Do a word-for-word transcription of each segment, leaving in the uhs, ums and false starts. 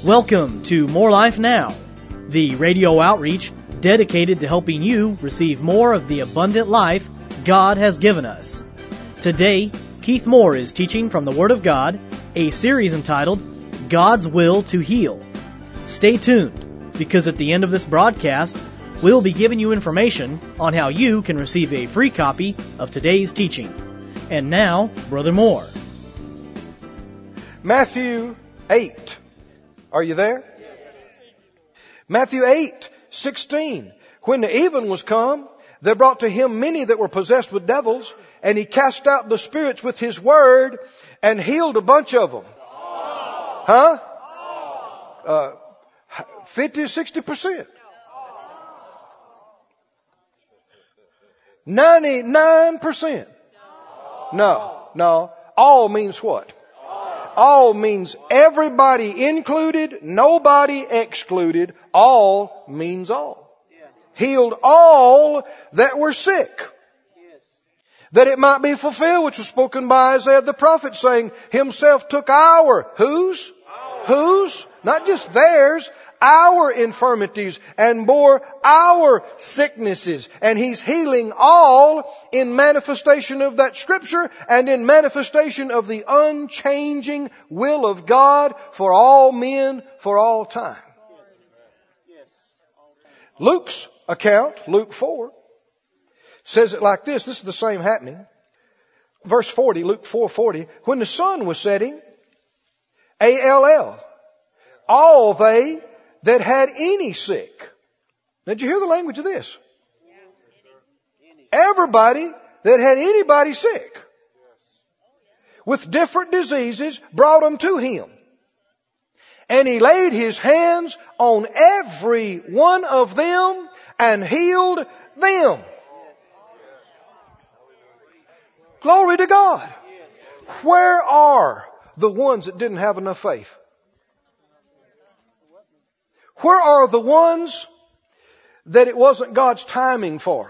Welcome to More Life Now, the radio outreach dedicated to helping you receive more of the abundant life God has given us. Today, Keith Moore is teaching from the Word of God, a series entitled God's Will to Heal. Stay tuned, because at the end of this broadcast, we'll be giving you information on how you can receive a free copy of today's teaching. And now, Brother Moore. Matthew eight. Are you there? Yes. Matthew eight sixteen. When the even was come, they brought to him many that were possessed with devils, and he cast out the spirits with his word and healed a bunch of them. Huh? Uh, fifty or sixty percent. ninety-nine percent. No, no. All means what? All means everybody included, nobody excluded. All means all. Healed all that were sick, that it might be fulfilled, which was spoken by Isaiah the prophet, saying, himself took our, whose? Whose? Not just theirs, our infirmities, and bore our sicknesses. And He's healing all in manifestation of that Scripture and in manifestation of the unchanging will of God for all men, for all time. Luke's account, Luke four, says it like this. This is the same happening. Verse forty, Luke four forty. When the sun was setting, A L L, all they that had any sick. Did you hear the language of this? Everybody that had anybody sick with different diseases brought them to him. And he laid his hands on every one of them and healed them. Glory to God. Where are the ones that didn't have enough faith? Where are the ones that it wasn't God's timing for?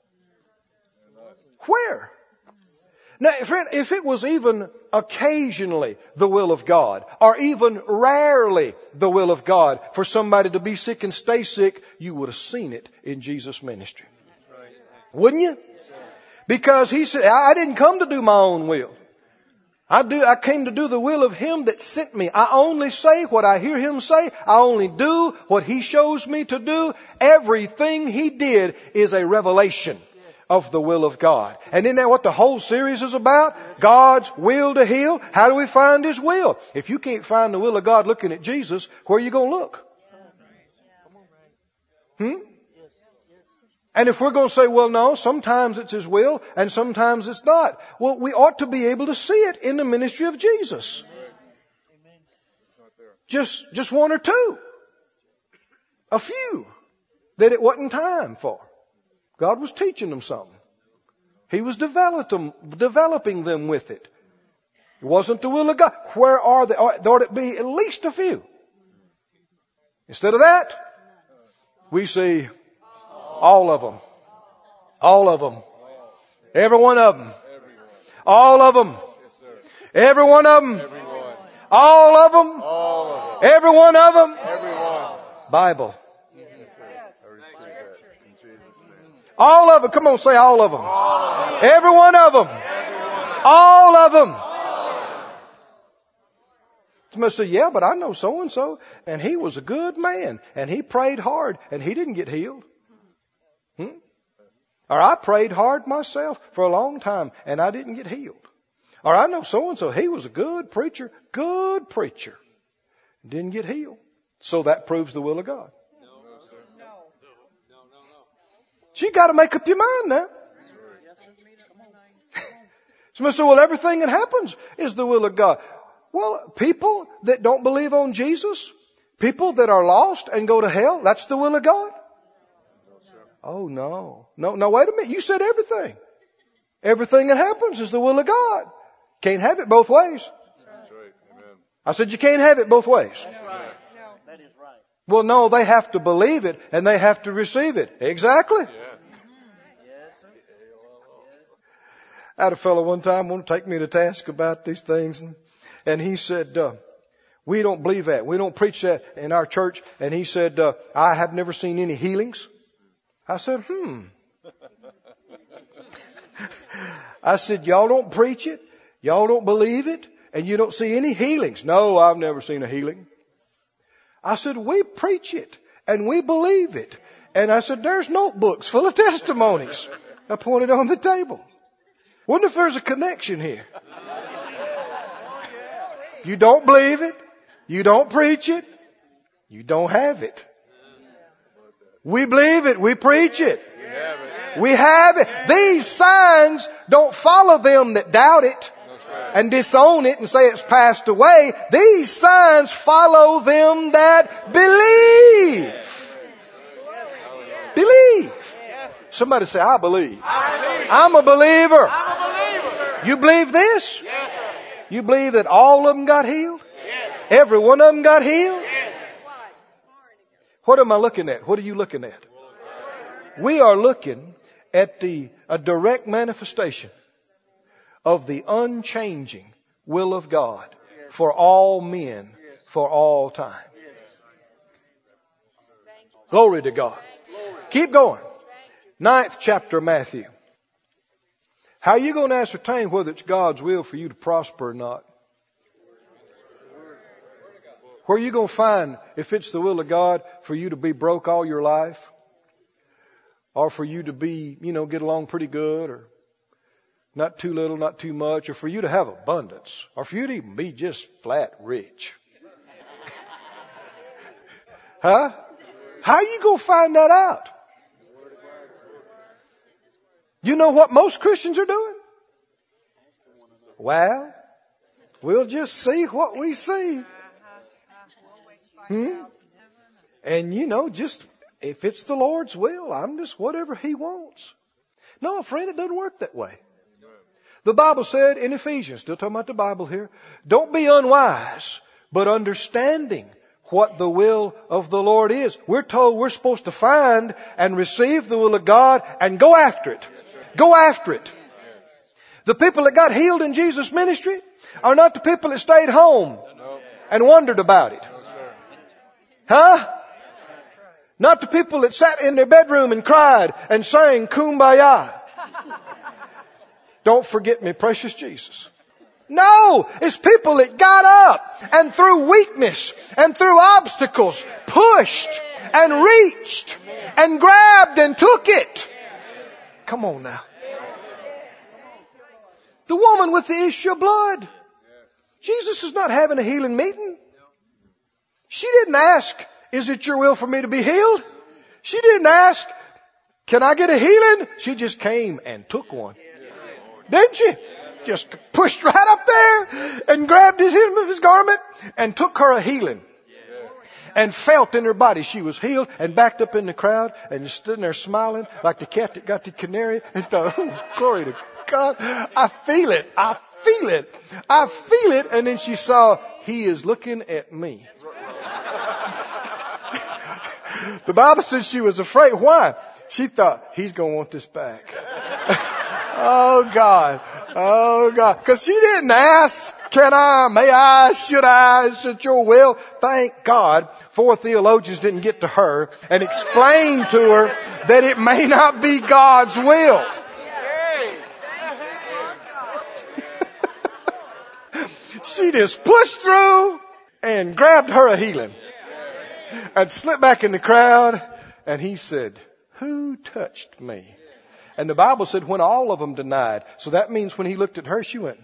Where? Now, friend, if it was even occasionally the will of God, or even rarely the will of God for somebody to be sick and stay sick, you would have seen it in Jesus' ministry. Wouldn't you? Because He said, I didn't come to do my own will. I do. I came to do the will of Him that sent me. I only say what I hear Him say. I only do what He shows me to do. Everything He did is a revelation of the will of God. And isn't that what the whole series is about? God's will to heal. How do we find His will? If you can't find the will of God looking at Jesus, where are you going to look? Hmm? And if we're going to say, well, no, sometimes it's His will and sometimes it's not. Well, we ought to be able to see it in the ministry of Jesus. Just, just one or two. A few that it wasn't time for. God was teaching them something. He was develop them, developing them with it. It wasn't the will of God. Where are they? There ought to be at least a few. Instead of that, we see all of them. All of them. Every one of them. All of them. Every one of them. All of them. Every one of them. Bible. All of them. Come on, say all of them. Every one of them. All of them. Somebody say, yeah, but I know so and so, and he was a good man, and he prayed hard, and he didn't get healed. Hmm? Or I prayed hard myself for a long time and I didn't get healed. Or I know so and so, he was a good preacher, good preacher, didn't get healed. So that proves the will of God. No, sir. No. No, no, no. So you got to make up your mind now. Somebody say, well, everything that happens is the will of God. Well, people that don't believe on Jesus, people that are lost and go to hell, that's the will of God. Oh, no. No, no, wait a minute. You said everything. Everything that happens is the will of God. Can't have it both ways. That's right. Amen. I said you can't have it both ways. That's right. No, that is right. Well, no, they have to believe it and they have to receive it. Exactly. Yeah. I had a fellow one time want to take me to task about these things. And, and he said, uh, We don't believe that. We don't preach that in our church. And he said, uh, I have never seen any healings. I said, hmm. I said, y'all don't preach it. Y'all don't believe it. And you don't see any healings. No, I've never seen a healing. I said, we preach it and we believe it. And I said, there's notebooks full of testimonies. I pointed on the table. Wonder if there's a connection here. You don't believe it. You don't preach it. You don't have it. We believe it. We preach it. We have it. These signs don't follow them that doubt it and disown it and say it's passed away. These signs follow them that believe. Believe. Somebody say, I believe. I'm a believer. You believe this? You believe that all of them got healed? Every one of them got healed? What am I looking at? What are you looking at? We are looking at the a direct manifestation of the unchanging will of God for all men, for all time. Glory to God. Keep going. Ninth chapter of Matthew. How are you going to ascertain whether it's God's will for you to prosper or not? Where are you going to find if it's the will of God for you to be broke all your life? Or for you to be, you know, get along pretty good, or not too little, not too much, or for you to have abundance, or for you to even be just flat rich? Huh? How are you going to find that out? You know what most Christians are doing? Well, we'll just see what we see. Hmm? And you know, just if it's the Lord's will, I'm just whatever He wants. No, friend, it doesn't work that way. The Bible said in Ephesians, still talking about the Bible here, don't be unwise, but understanding what the will of the Lord is. We're told we're supposed to find and receive the will of God and go after it. Go after it. The people that got healed in Jesus' ministry are not the people that stayed home and wondered about it. Huh? Not the people that sat in their bedroom and cried and sang Kumbaya. Don't forget me, precious Jesus. No, it's people that got up and through weakness and through obstacles pushed and reached and grabbed and took it. Come on now. The woman with the issue of blood. Jesus is not having a healing meeting. She didn't ask, is it your will for me to be healed? She didn't ask, can I get a healing? She just came and took one. Didn't she? Just pushed right up there and grabbed his hem of his garment and took her a healing. And felt in her body she was healed and backed up in the crowd and stood there smiling like the cat that got the canary and thought, oh, glory to God. I feel it. I feel it. I feel it. And then she saw, he is looking at me. The Bible says she was afraid. Why? She thought, he's going to want this back. Oh, God. Oh, God. Because she didn't ask, can I, may I, should I, is it your will? Thank God four theologians didn't get to her and explain to her that it may not be God's will. She just pushed through and grabbed her a healing and slipped back in the crowd. And he said, who touched me? And the Bible said when all of them denied. So that means when he looked at her, she went.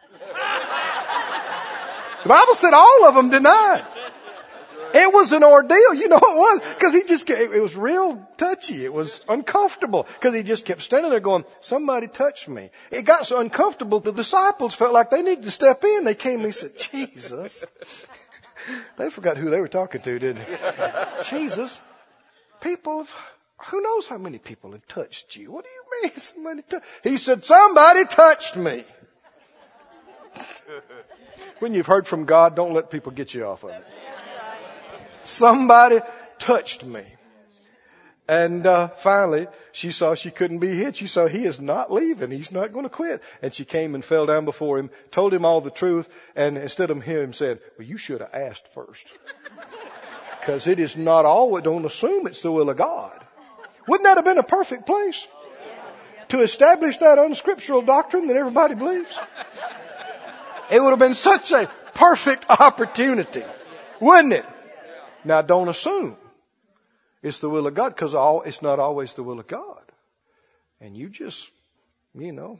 The Bible said all of them denied. It was an ordeal. You know it was. Because he just, it was real touchy. It was uncomfortable. Because he just kept standing there going, somebody touched me. It got so uncomfortable, the disciples felt like they needed to step in. They came and said, Jesus. They forgot who they were talking to, didn't they? Jesus, people have, who knows how many people have touched you? What do you mean somebody touched? He said, somebody touched me. When you've heard from God, don't let people get you off of it. Somebody touched me. And uh, finally, she saw she couldn't be hid. She saw he is not leaving. He's not going to quit. And she came and fell down before him, told him all the truth, and instead of hearing him said, well, you should have asked first. Because it is not always, don't assume it's the will of God. Wouldn't that have been a perfect place to establish that unscriptural doctrine that everybody believes? It would have been such a perfect opportunity, wouldn't it? Now, don't assume it's the will of God, because all, it's not always the will of God. And you just, you know,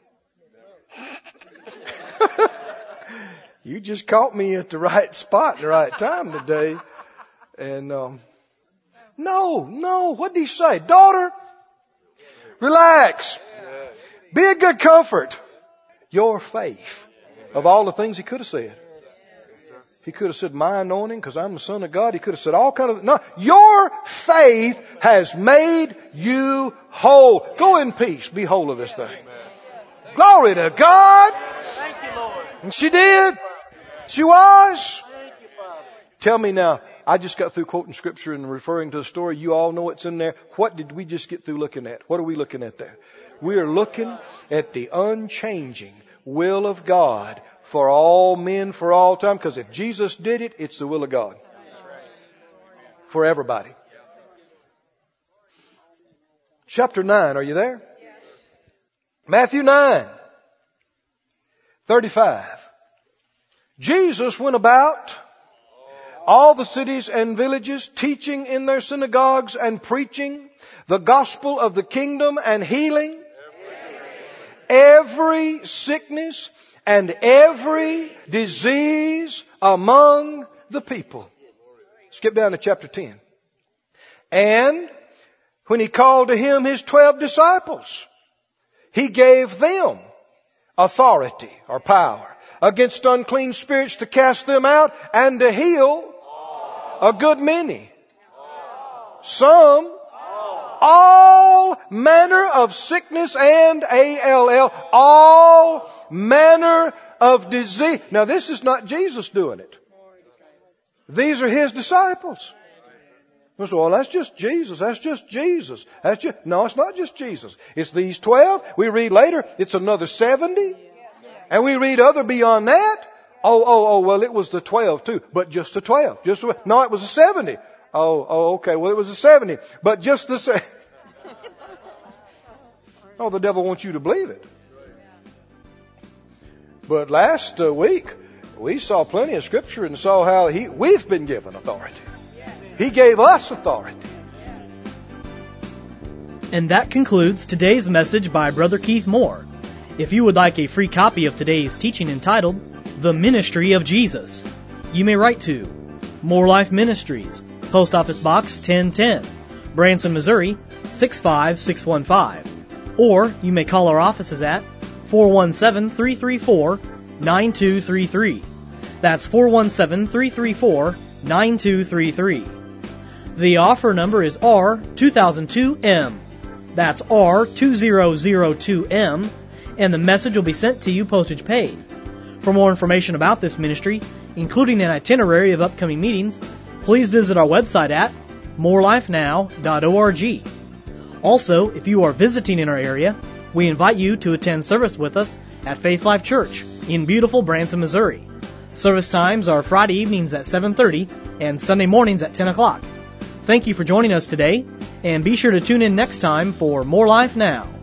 you just caught me at the right spot at the right time today. And, um, no, no, what did he say? Daughter, relax. Be a good comfort. Your faith. Of all the things he could have said. He could have said, my anointing, because I'm the Son of God. He could have said all kind of, no, your faith has made you whole. Go in peace. Be whole of this thing. Glory to God. Thank you, Lord. And she did. She was. Thank you, Father. Tell me now, I just got through quoting scripture and referring to the story. You all know it's in there. What did we just get through looking at? What are we looking at there? We are looking at the unchanging will of God for all men, for all time. Because if Jesus did it, it's the will of God. For everybody. Chapter nine, are you there? Matthew nine, thirty-five. Jesus went about all the cities and villages, teaching in their synagogues and preaching the gospel of the kingdom and healing every sickness and every disease among the people. Skip down to chapter ten. And when he called to him his twelve disciples, he gave them authority or power against unclean spirits to cast them out and to heal a good many. Some, all manner of sickness and A L L, all manner of disease. Now this is not Jesus doing it. These are his disciples. Well, that's just Jesus. That's just Jesus. That's just, no, it's not just Jesus. It's these twelve. We read later, it's another seventy. And we read other beyond that. Oh, oh, oh, well, it was the twelve too, but just the twelve. Just the, no, it was the seventy. Oh, oh, okay. Well, it was the seventy, but just the se- Oh, the devil wants you to believe it. But last uh, week, we saw plenty of scripture and saw how he, we've been given authority. He gave us authority. And that concludes today's message by Brother Keith Moore. If you would like a free copy of today's teaching entitled, The Ministry of Jesus, you may write to More Life Ministries, Post Office Box ten ten, Branson, Missouri, six five six one five. Or you may call our offices at four one seven, three three four, nine two three three. That's four one seven, three three four, nine two three three. The offer number is R two thousand two M. That's R two thousand two M. And the message will be sent to you postage paid. For more information about this ministry, including an itinerary of upcoming meetings, please visit our website at more life now dot org. Also, if you are visiting in our area, we invite you to attend service with us at Faith Life Church in beautiful Branson, Missouri. Service times are Friday evenings at seven thirty and Sunday mornings at ten o'clock. Thank you for joining us today, and be sure to tune in next time for More Life Now.